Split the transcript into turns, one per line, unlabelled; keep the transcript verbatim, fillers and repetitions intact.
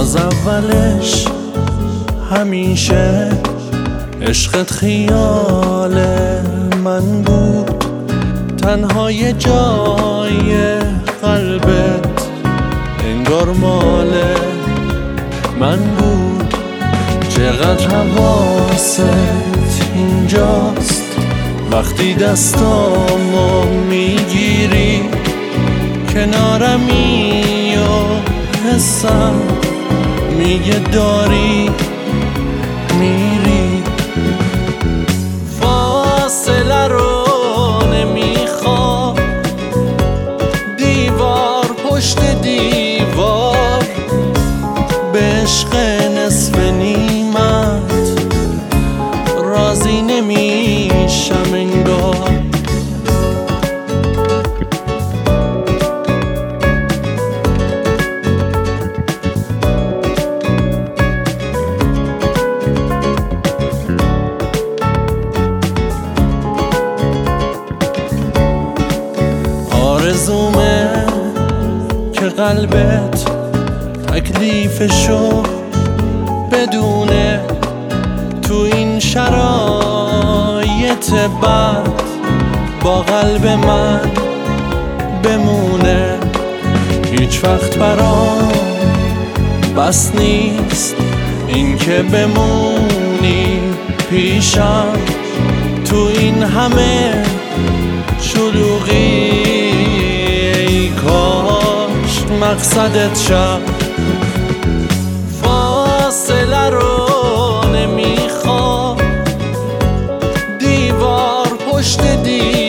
از اولش همیشه عشقت خیال من بود، تنها یه جای قلبت انگار مال من بود. چقدر حواست اینجاست وقتی دستامو میگیری، کنارمی و حسم میگه داری میری. فاصله رو نمیخوام، دیوار پشت دیوار، به عشق نصف نیمت راضی نمیشم انگار. آرزومه که قلبت تکلیفشو بدونه، تو این شرایط بد با قلب من بمونه. هیچ وقت برام بس نیست این که بمونی پیشم، تو این همه شلوغی ای کاش مقصدت شد. فاصله رو نمیخوام، دیوار پشت دیوار